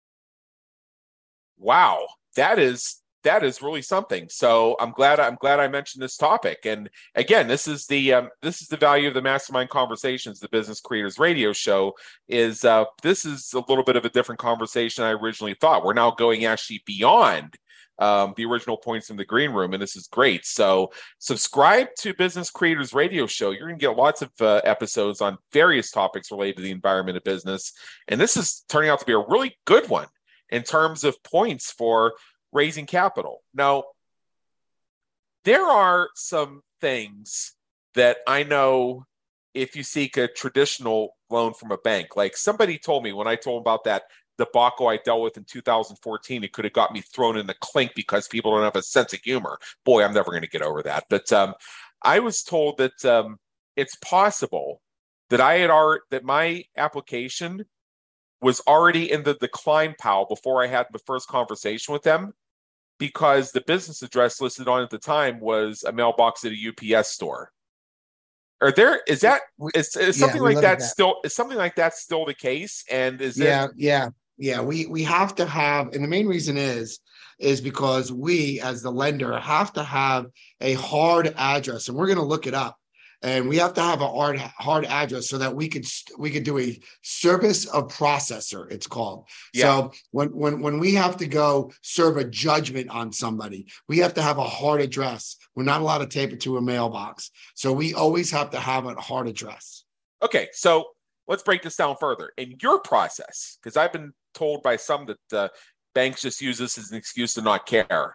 Wow, that is really something. So I'm glad I mentioned this topic. And again, this is the value of the Mastermind Conversations, the Business Creators Radio Show. This is a little bit of a different conversation I originally thought. We're now going actually beyond the original points in the green room, and this is great. So subscribe to Business Creators Radio Show. You're going to get lots of episodes on various topics related to the environment of business, and this is turning out to be a really good one in terms of points for raising capital. Now, there are some things that I know if you seek a traditional loan from a bank, like somebody told me when I told them about that debacle I dealt with in 2014, it could have got me thrown in the clink because people don't have a sense of humor. Boy, I'm never going to get over that. But I was told that it's possible that that my application was already in the decline pile before I had the first conversation with them. because the business address listed on at the time was a mailbox at a UPS store. Is something like that still the case? And we have to have, and the main reason is because we as the lender have to have a hard address, and we're going to look it up. And we have to have a hard address so that we could do a service of processor, it's called. Yeah. So when we have to go serve a judgment on somebody, we have to have a hard address. We're not allowed to tape it to a mailbox. So we always have to have a hard address. Okay, so let's break this down further. In your process, because I've been told by some that banks just use this as an excuse to not care.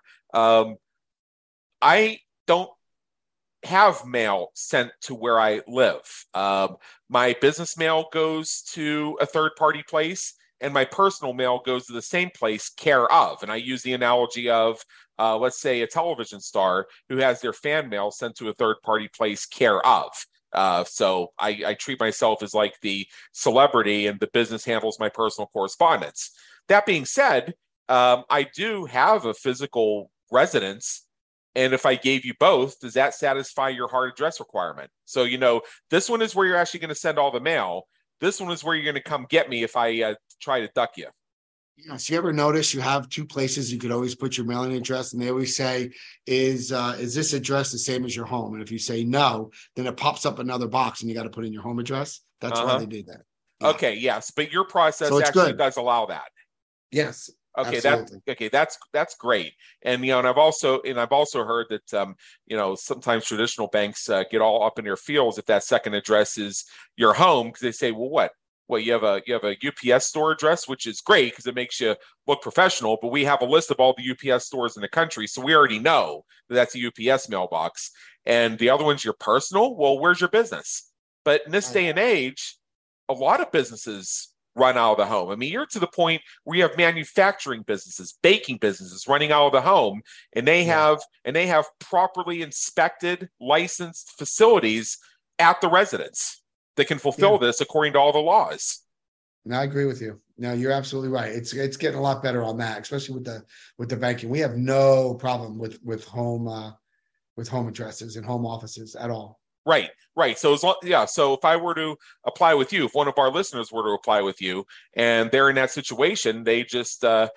I don't have mail sent to where I live. My business mail goes to a third-party place, and my personal mail goes to the same place, care of. And I use the analogy of, let's say, a television star who has their fan mail sent to a third-party place, care of. So I treat myself as like the celebrity, and the business handles my personal correspondence. That being said, I do have a physical residence. And if I gave you both, does that satisfy your hard address requirement? So, this one is where you're actually going to send all the mail. This one is where you're going to come get me if I try to duck you. Yeah. So you ever notice you have two places you could always put your mailing address, and they always say, is this address the same as your home? And if you say no, then it pops up another box and you got to put in your home address. That's why they do that. Yeah. Okay. Yes. But your process actually does allow that. Yes. Okay, that's great, and and I've also heard that sometimes traditional banks get all up in their feels if that second address is your home, because they say, well, you have a UPS store address, which is great because it makes you look professional, but we have a list of all the UPS stores in the country, so we already know that that's a UPS mailbox, and the other one's your personal. Well, where's your business? But in this day and age, a lot of businesses run out of the home. I mean, you're to the point where you have manufacturing businesses, baking businesses running out of the home, and they have properly inspected, licensed facilities at the residence that can fulfill this according to all the laws. No, I agree with you. No, you're absolutely right. It's getting a lot better on that, especially with the banking. We have no problem with home addresses and home offices at all. Right. So so if I were to apply with you, if one of our listeners were to apply with you, and they're in that situation, they just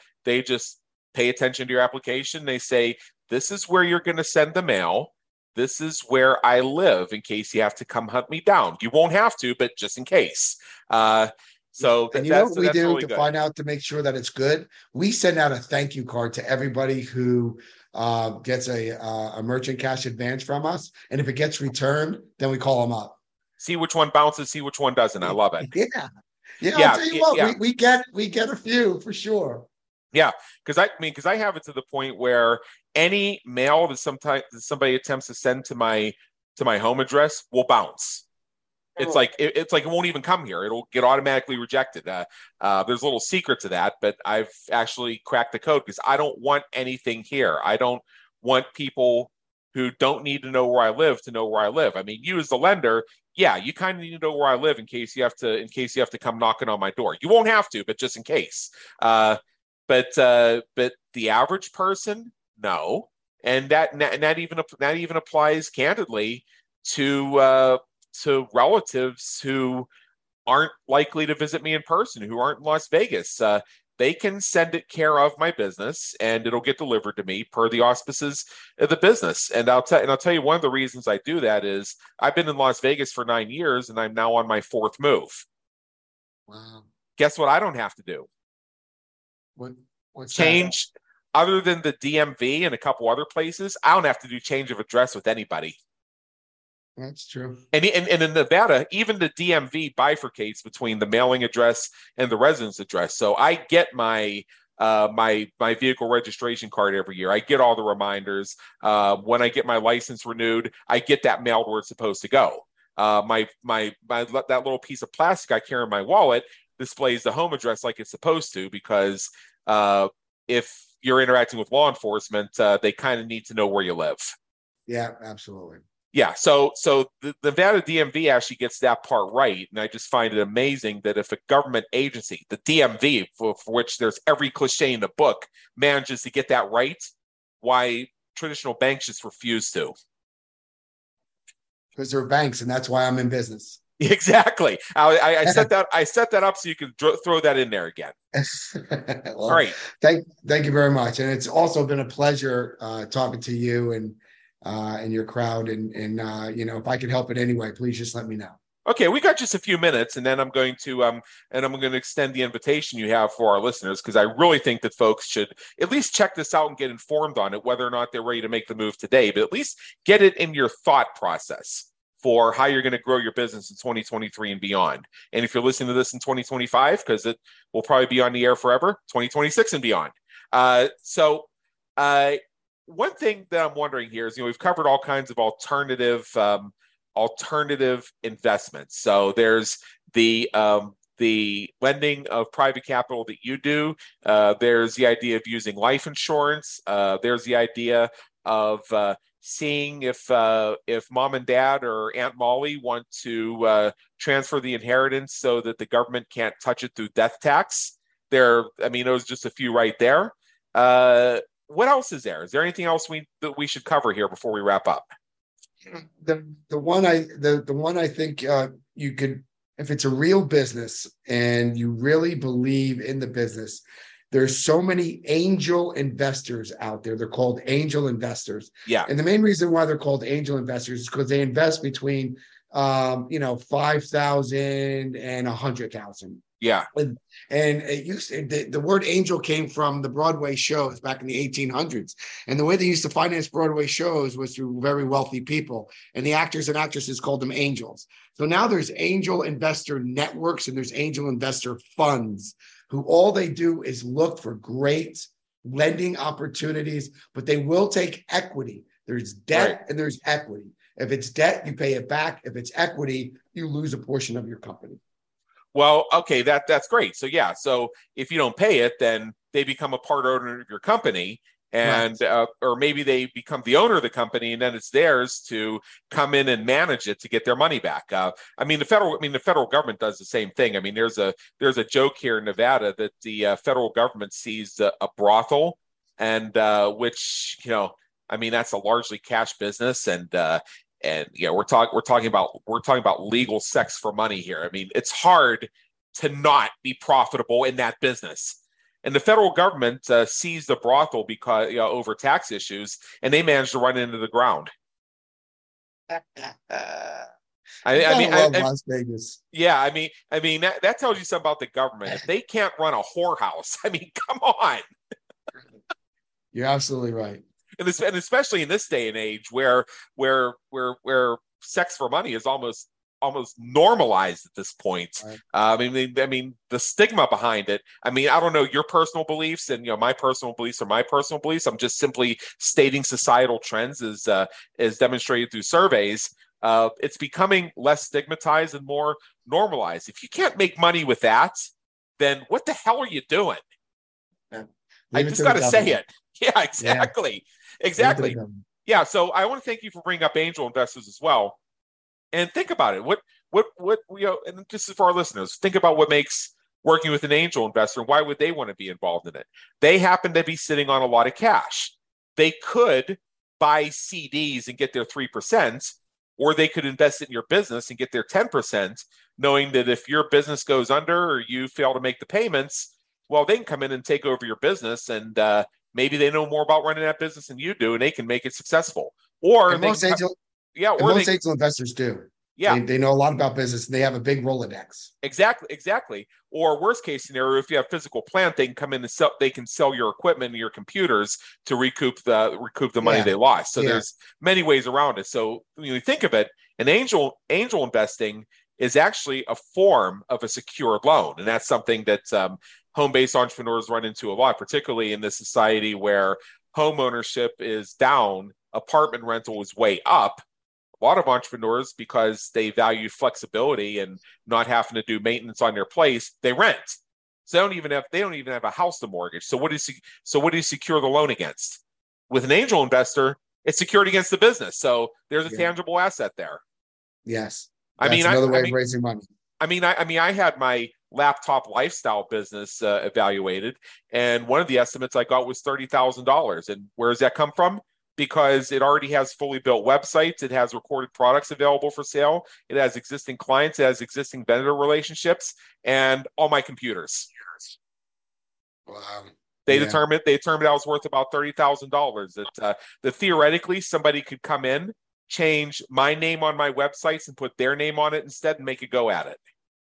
pay attention to your application. They say, this is where you're going to send the mail. This is where I live in case you have to come hunt me down. You won't have to, but just in case. So and what we do really to find out, to make sure that it's good, we send out a thank you card to everybody who gets a merchant cash advance from us. And if it gets returned, then we call them up. See which one bounces, see which one doesn't. I love it. Yeah. I'll tell you what, we get a few for sure. Yeah, because I have it to the point where any mail that somebody attempts to send to my home address will bounce. It's like it won't even come here. It'll get automatically rejected. There's a little secret to that, but I've actually cracked the code because I don't want anything here. I don't want people who don't need to know where I live to know where I live. I mean, you as the lender, you kind of need to know where I live in case you have to come knocking on my door. You won't have to, but just in case. But the average person, no, and that even applies candidly to relatives who aren't likely to visit me in person, who aren't in Las Vegas. They can send it care of my business, and it'll get delivered to me per the auspices of the business. And I'll tell you, one of the reasons I do that is I've been in Las Vegas for 9 years, and I'm now on my 4th move. Wow! Guess what? I don't have to do. What's change that? Other than the DMV and a couple other places, I don't have to do change of address with anybody. That's true. And in Nevada, even the DMV bifurcates between the mailing address and the residence address. So I get my vehicle registration card every year. I get all the reminders. When I get my license renewed, I get that mailed where it's supposed to go. My that little piece of plastic I carry in my wallet displays the home address like it's supposed to, because if you're interacting with law enforcement, they kind of need to know where you live. Yeah, absolutely. Yeah, so the Nevada DMV actually gets that part right, and I just find it amazing that if a government agency, the DMV, for which there's every cliche in the book, manages to get that right, why traditional banks just refuse to. Because they're banks, and that's why I'm in business. Exactly. I set that up so you can throw that in there again. Well, all right. Thank you very much, and it's also been a pleasure talking to you and your crowd. And if I could help in any way, please just let me know. Okay, we got just a few minutes, and then I'm going to extend the invitation you have for our listeners, because I really think that folks should at least check this out and get informed on it, whether or not they're ready to make the move today, but at least get it in your thought process for how you're going to grow your business in 2023 and beyond. And if you're listening to this in 2025, because it will probably be on the air forever, 2026 and beyond. One thing that I'm wondering here is, we've covered all kinds of alternative investments. So there's the lending of private capital that you do. There's the idea of using life insurance. There's the idea of seeing if mom and dad or Aunt Molly want to transfer the inheritance so that the government can't touch it through death tax. Those are just a few right there. What else is there? Is there anything else that we should cover here before we wrap up? The one I think you could, if it's a real business and you really believe in the business, there's so many angel investors out there. They're called angel investors. Yeah. And the main reason why they're called angel investors is because they invest between 5,000 and 100,000. Yeah. And it used to, the word angel came from the Broadway shows back in the 1800s. And the way they used to finance Broadway shows was through very wealthy people. And the actors and actresses called them angels. So now there's angel investor networks and there's angel investor funds who all they do is look for great lending opportunities, but they will take equity. There's debt and there's equity. If it's debt, you pay it back. If it's equity, you lose a portion of your company. Well, okay, that's great. So yeah, so if you don't pay it, then they become a part owner of your company, and or maybe they become the owner of the company, and then it's theirs to come in and manage it to get their money back. The federal government does the same thing. There's a joke here in Nevada that the federal government sees a brothel, and which that's a largely cash business, and we're talking about legal sex for money here. It's hard to not be profitable in that business. And the federal government seized the brothel because over tax issues, and they managed to run it into the ground. Las Vegas. Yeah, that tells you something about the government. If they can't run a whorehouse, come on. You're absolutely right. And especially in this day and age where sex for money is almost normalized at this point. Right. The stigma behind it. I don't know your personal beliefs, and my personal beliefs are my personal beliefs. I'm just simply stating societal trends as demonstrated through surveys. It's becoming less stigmatized and more normalized. If you can't make money with that, then what the hell are you doing? I just got to say it. Yeah, exactly. Yeah. Exactly. Yeah. So I want to thank you for bringing up angel investors as well. And think about it. What and this is for our listeners. Think about what makes working with an angel investor and why would they want to be involved in it? They happen to be sitting on a lot of cash. They could buy CDs and get their 3%, or they could invest in your business and get their 10%, knowing that if your business goes under or you fail to make the payments, well, they can come in and take over your business, and maybe they know more about running that business than you do, and they can make it successful. Or most angel investors do. Yeah, they know a lot about business, and they have a big Rolodex. Exactly. Or worst case scenario, if you have physical plant, they can come in and sell. They can sell your equipment and your computers to recoup the money they lost. So there's many ways around it. So when you think of it, an angel investing is actually a form of a secured loan, and that's something that home-based entrepreneurs run into a lot, particularly in this society where home ownership is down, apartment rental is way up. A lot of entrepreneurs, because they value flexibility and not having to do maintenance on their place, they rent. So they don't even have a house to mortgage. So what do you secure the loan against? With an angel investor, it's secured against the business. So there's a tangible asset there. Yes. That's another way of raising money. I had my laptop lifestyle business evaluated. And one of the estimates I got was $30,000. And where does that come from? Because it already has fully built websites. It has recorded products available for sale. It has existing clients. It has existing vendor relationships and all my computers. Wow. They determined I was worth about $30,000. That theoretically somebody could come in, change my name on my websites and put their name on it instead and make a go at it.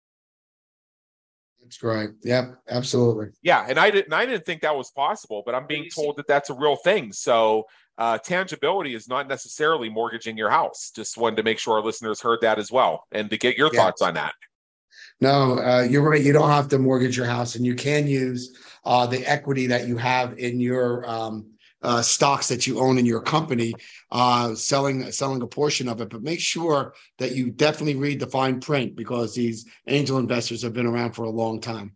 That's right. Yeah, absolutely. Yeah, and I didn't think that was possible, but I'm being told that that's a real thing. So tangibility is not necessarily mortgaging your house. Just wanted to make sure our listeners heard that as well, and to get your thoughts on that. No, you're right. You don't have to mortgage your house, and you can use the equity that you have in your stocks that you own in your company, selling a portion of it. But make sure that you definitely read the fine print, because these angel investors have been around for a long time.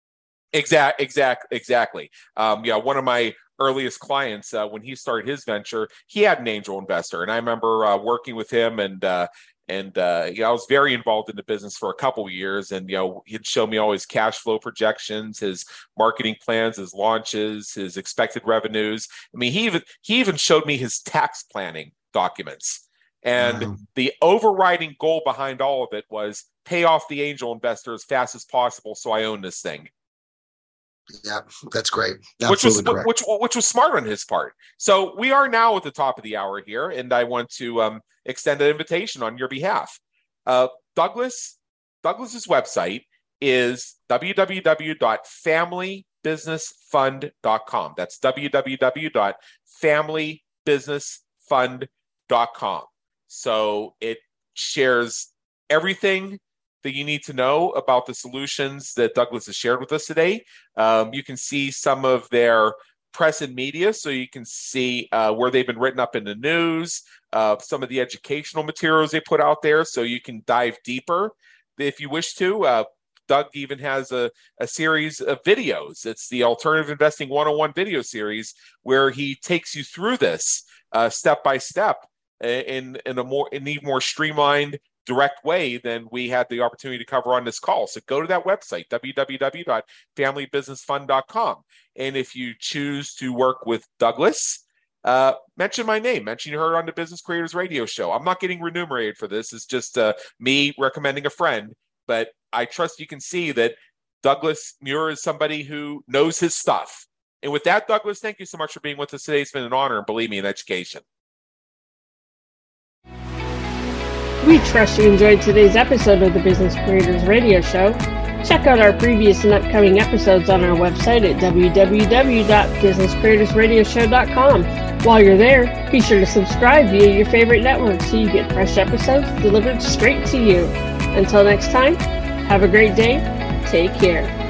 Exactly. One of my earliest clients, when he started his venture, he had an angel investor, and I remember working with him, and I was very involved in the business for a couple of years, and he'd show me all his cash flow projections, his marketing plans, his launches, his expected revenues. I mean, he even showed me his tax planning documents. And the overriding goal behind all of it was pay off the angel investor as fast as possible, so I own this thing. Yeah, that's great. Which was smart on his part. So we are now at the top of the hour here, and I want to extend an invitation on your behalf. Douglas's website is www.familybusinessfund.com. That's www.familybusinessfund.com. So it shares everything that you need to know about the solutions that Douglas has shared with us today. You can see some of their press and media, so you can see where they've been written up in the news, some of the educational materials they put out there, so you can dive deeper if you wish to. Doug even has a series of videos. It's the Alternative Investing 101 video series, where he takes you through this step by step in an even more streamlined, direct way than we had the opportunity to cover on this call. So go to that website, www.familybusinessfund.com. And if you choose to work with Douglas, mention my name, mention you heard on the Business Creators Radio Show. I'm not getting remunerated for this. It's just me recommending a friend, but I trust you can see that Douglas Muir is somebody who knows his stuff. And with that, Douglas, thank you so much for being with us today. It's been an honor, and believe me, in education. We trust you enjoyed today's episode of the Business Creators Radio Show. Check out our previous and upcoming episodes on our website at www.businesscreatorsradioshow.com. While you're there, be sure to subscribe via your favorite network so you get fresh episodes delivered straight to you. Until next time, have a great day. Take care.